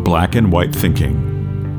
black and white thinking.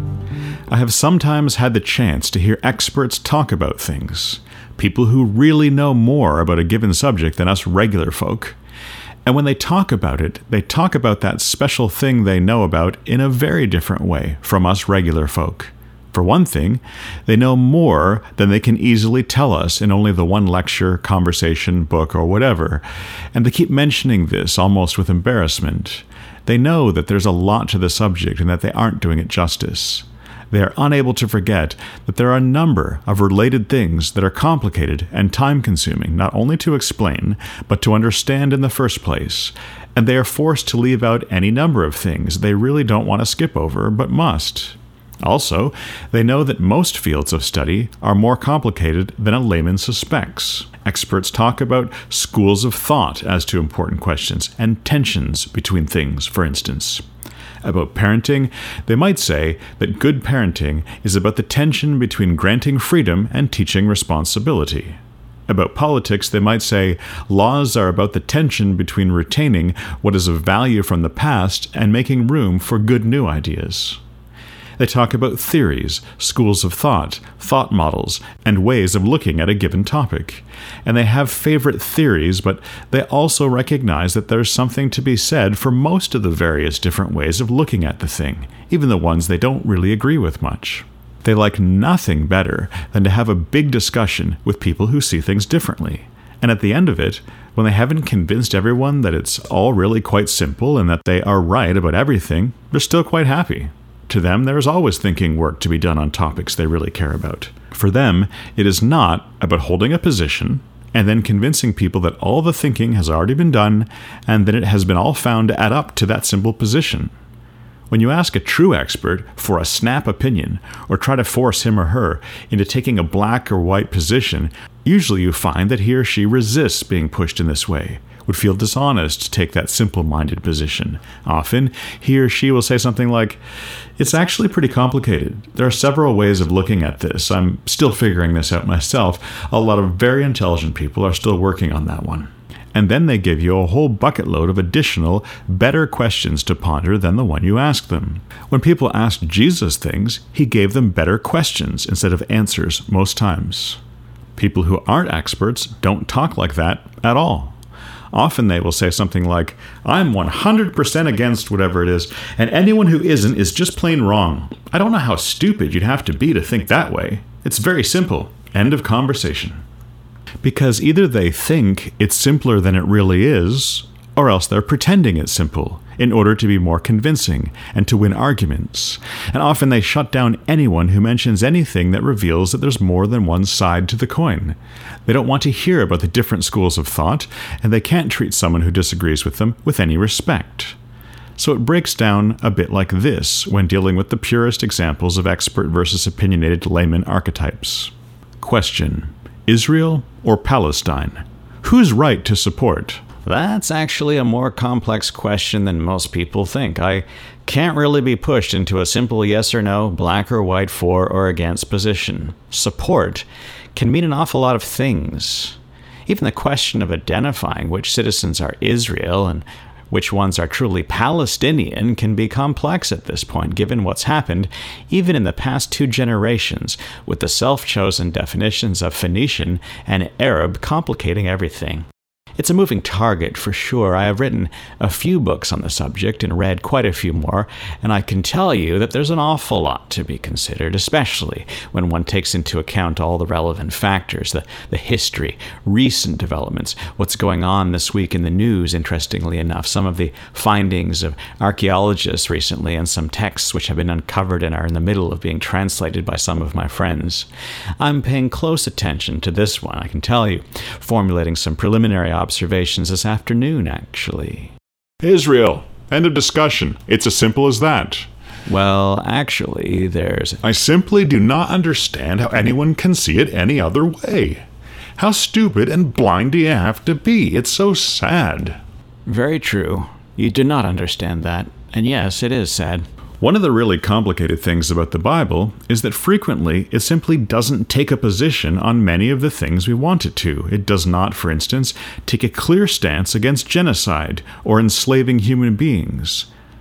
I have sometimes had the chance to hear experts talk about things, people who really know more about a given subject than us regular folk. And when they talk about it, they talk about that special thing they know about in a very different way from us regular folk. For one thing, they know more than they can easily tell us in only the one lecture, conversation, book, or whatever, and they keep mentioning this almost with embarrassment. They know that there's a lot to the subject and that they aren't doing it justice. They are unable to forget that there are a number of related things that are complicated and time-consuming, not only to explain, but to understand in the first place, and they are forced to leave out any number of things they really don't want to skip over, but must. Also, they know that most fields of study are more complicated than a layman suspects. Experts talk about schools of thought as to important questions, and tensions between things, for instance. About parenting, they might say that good parenting is about the tension between granting freedom and teaching responsibility. About politics, they might say laws are about the tension between retaining what is of value from the past and making room for good new ideas. They talk about theories, schools of thought, thought models, and ways of looking at a given topic. And they have favorite theories, but they also recognize that there's something to be said for most of the various different ways of looking at the thing, even the ones they don't really agree with much. They like nothing better than to have a big discussion with people who see things differently. And at the end of it, when they haven't convinced everyone that it's all really quite simple and that they are right about everything, they're still quite happy. To them, there is always thinking work to be done on topics they really care about. For them, it is not about holding a position and then convincing people that all the thinking has already been done and that it has been all found to add up to that simple position. When you ask a true expert for a snap opinion or try to force him or her into taking a black or white position, usually you find that he or she resists being pushed in this way, would feel dishonest to take that simple-minded position. Often, he or she will say something like, "It's actually pretty complicated. There are several ways of looking at this. I'm still figuring this out myself. A lot of very intelligent people are still working on that one." And then they give you a whole bucket load of additional, better questions to ponder than the one you asked them. When people asked Jesus things, he gave them better questions instead of answers most times. People who aren't experts don't talk like that at all. Often they will say something like, "I'm 100% against whatever it is, and anyone who isn't is just plain wrong. I don't know how stupid you'd have to be to think that way. It's very simple. End of conversation." Because either they think it's simpler than it really is, or else they're pretending it's simple in order to be more convincing and to win arguments. And often they shut down anyone who mentions anything that reveals that there's more than one side to the coin. They don't want to hear about the different schools of thought, and they can't treat someone who disagrees with them with any respect. So it breaks down a bit like this when dealing with the purest examples of expert versus opinionated layman archetypes. Question: Israel or Palestine? Who's right to support? That's actually a more complex question than most people think. I can't really be pushed into a simple yes or no, black or white, for or against position. Support can mean an awful lot of things. Even the question of identifying which citizens are Israel and which ones are truly Palestinian can be complex at this point, given what's happened even in the past 2 generations, with the self-chosen definitions of Phoenician and Arab complicating everything. It's a moving target for sure. I have written a few books on the subject and read quite a few more, and I can tell you that there's an awful lot to be considered, especially when one takes into account all the relevant factors, the history, recent developments, what's going on this week in the news, interestingly enough, some of the findings of archaeologists recently, and some texts which have been uncovered and are in the middle of being translated by some of my friends. I'm paying close attention to this one, I can tell you, formulating some preliminary observations this afternoon, actually. Israel. End of discussion. It's as simple as that. Well, actually, I simply do not understand how anyone can see it any other way. How stupid and blind do you have to be? It's so sad. Very true. You do not understand that. And yes, it is sad. One of the really complicated things about the Bible is that frequently it simply doesn't take a position on many of the things we want it to. It does not, for instance, take a clear stance against genocide or enslaving human beings.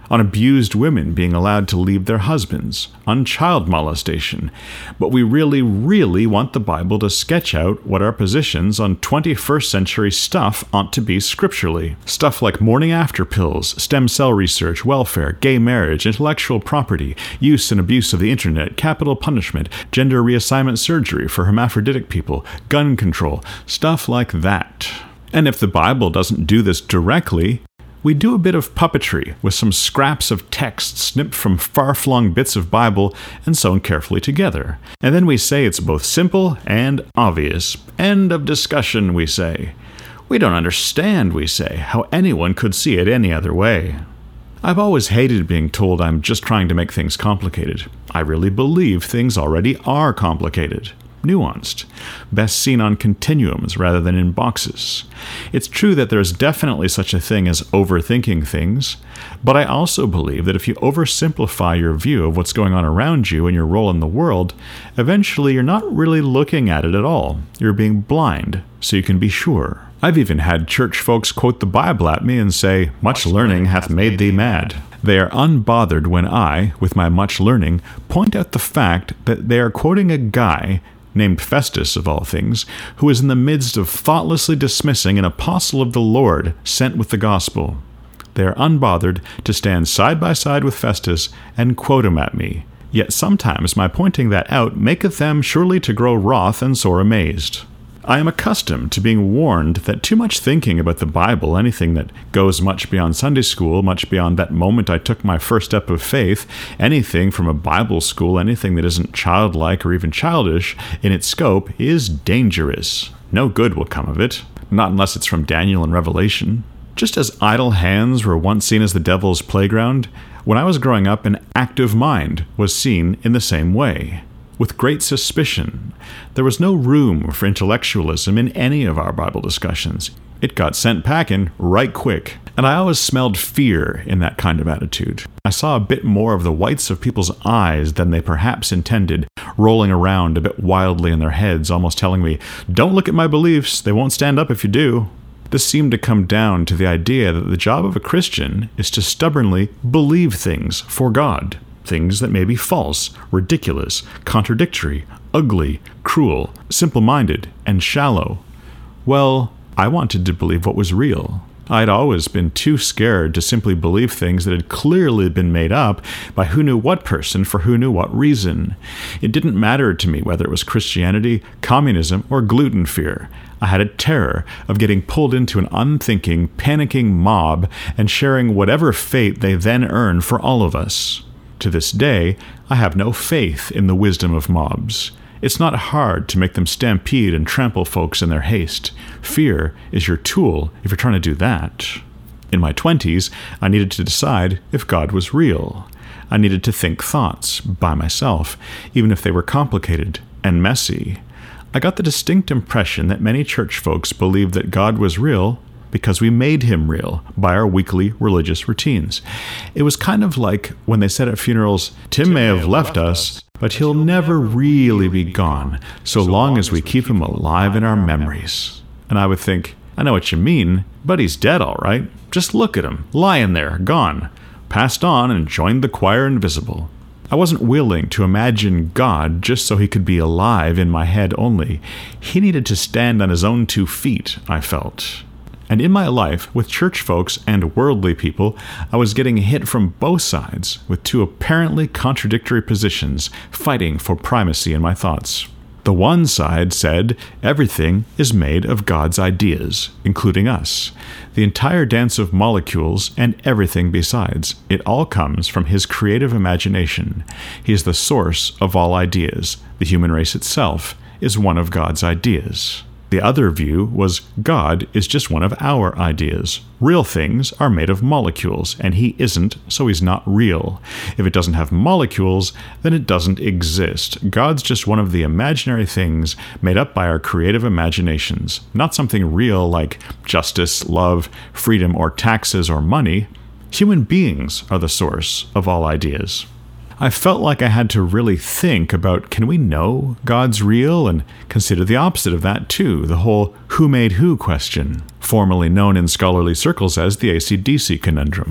on abused women being allowed to leave their husbands, on child molestation, but we really, really want the Bible to sketch out what our positions on 21st century stuff ought to be scripturally. Stuff like morning after pills, stem cell research, welfare, gay marriage, intellectual property, use and abuse of the internet, capital punishment, gender reassignment surgery for hermaphroditic people, gun control, stuff like that. And if the Bible doesn't do this directly, we do a bit of puppetry with some scraps of text snipped from far-flung bits of Bible and sewn carefully together. And then we say it's both simple and obvious. End of discussion, we say. We don't understand, we say, how anyone could see it any other way. I've always hated being told I'm just trying to make things complicated. I really believe things already are complicated. Nuanced, best seen on continuums rather than in boxes. It's true that there's definitely such a thing as overthinking things, but I also believe that if you oversimplify your view of what's going on around you and your role in the world, eventually you're not really looking at it at all. You're being blind, so you can be sure. I've even had church folks quote the Bible at me and say, "Much learning hath made thee mad." They are unbothered when I, with my much learning, point out the fact that they are quoting a guy named Festus, of all things, who is in the midst of thoughtlessly dismissing an apostle of the Lord sent with the gospel. They are unbothered to stand side by side with Festus and quote him at me. Yet sometimes my pointing that out maketh them surely to grow wroth and sore amazed. I am accustomed to being warned that too much thinking about the Bible, anything that goes much beyond Sunday school, much beyond that moment I took my first step of faith, anything from a Bible school, anything that isn't childlike or even childish in its scope, is dangerous. No good will come of it, not unless it's from Daniel and Revelation. Just as idle hands were once seen as the devil's playground, when I was growing up, an active mind was seen in the same way. With great suspicion. There was no room for intellectualism in any of our Bible discussions. It got sent packing right quick. And I always smelled fear in that kind of attitude. I saw a bit more of the whites of people's eyes than they perhaps intended, rolling around a bit wildly in their heads, almost telling me, "Don't look at my beliefs, they won't stand up if you do." This seemed to come down to the idea that the job of a Christian is to stubbornly believe things for God. Things that may be false, ridiculous, contradictory, ugly, cruel, simple-minded, and shallow. Well, I wanted to believe what was real. I'd always been too scared to simply believe things that had clearly been made up by who knew what person for who knew what reason. It didn't matter to me whether it was Christianity, communism, or gluten fear. I had a terror of getting pulled into an unthinking, panicking mob and sharing whatever fate they then earn for all of us. To this day, I have no faith in the wisdom of mobs. It's not hard to make them stampede and trample folks in their haste. Fear is your tool if you're trying to do that. In my 20s, I needed to decide if God was real. I needed to think thoughts by myself, even if they were complicated and messy. I got the distinct impression that many church folks believed that God was real because we made him real by our weekly religious routines. It was kind of like when they said at funerals, "Tim may have left us, but he'll never really be gone, so long as we keep him alive in our memories." And I would think, I know what you mean, but he's dead all right. Just look at him, lying there, gone. Passed on and joined the choir invisible. I wasn't willing to imagine God just so he could be alive in my head only. He needed to stand on his own 2 feet, I felt. And in my life, with church folks and worldly people, I was getting hit from both sides with 2 apparently contradictory positions, fighting for primacy in my thoughts. The one side said everything is made of God's ideas, including us. The entire dance of molecules and everything besides. It all comes from his creative imagination. He is the source of all ideas. The human race itself is one of God's ideas. The other view was God is just one of our ideas. Real things are made of molecules, and he isn't, so he's not real. If it doesn't have molecules, then it doesn't exist. God's just one of the imaginary things made up by our creative imaginations, not something real like justice, love, freedom, or taxes or money. Human beings are the source of all ideas. I felt like I had to really think about, can we know God's real, and consider the opposite of that too, the whole who made who question, formerly known in scholarly circles as the AC/DC conundrum.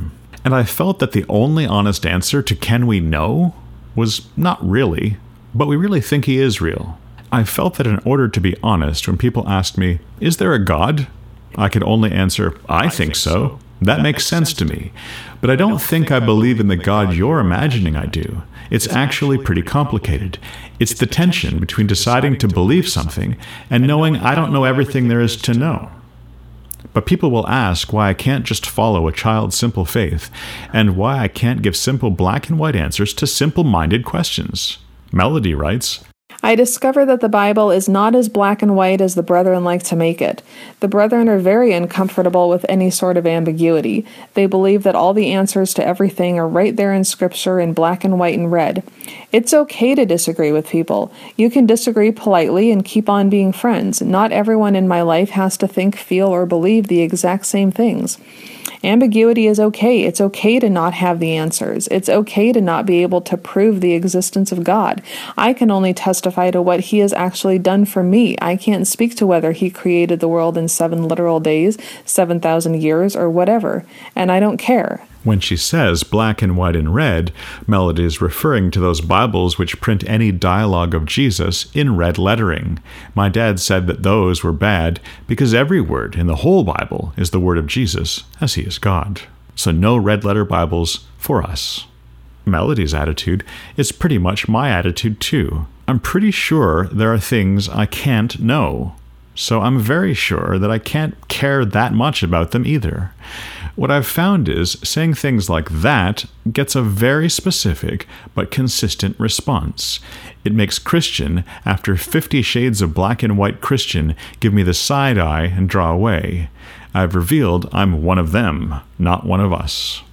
And I felt that the only honest answer to can we know was not really, but we really think he is real. I felt that in order to be honest, when people asked me, is there a God? I could only answer, I think so. That makes sense to me. But I don't think I believe in the God you're imagining I do. It's actually pretty complicated. It's the tension between deciding to believe something and knowing I don't know everything there is to know. But people will ask why I can't just follow a child's simple faith, and why I can't give simple black and white answers to simple-minded questions. Melody writes, I discover that the Bible is not as black and white as the brethren like to make it. The brethren are very uncomfortable with any sort of ambiguity. They believe that all the answers to everything are right there in Scripture in black and white and red. It's okay to disagree with people. You can disagree politely and keep on being friends. Not everyone in my life has to think, feel, or believe the exact same things. Ambiguity is okay. It's okay to not have the answers. It's okay to not be able to prove the existence of God. I can only testify to what he has actually done for me. I can't speak to whether he created the world in 7 literal days, 7,000 years, or whatever, and I don't care. When she says black and white and red, Melody is referring to those Bibles which print any dialogue of Jesus in red lettering. My dad said that those were bad because every word in the whole Bible is the word of Jesus, as he is God. So no red letter Bibles for us. Melody's attitude is pretty much my attitude too. I'm pretty sure there are things I can't know. So I'm very sure that I can't care that much about them either. What I've found is saying things like that gets a very specific but consistent response. It makes Christian, after 50 Shades of Black and White Christian, give me the side eye and draw away. I've revealed I'm one of them, not one of us.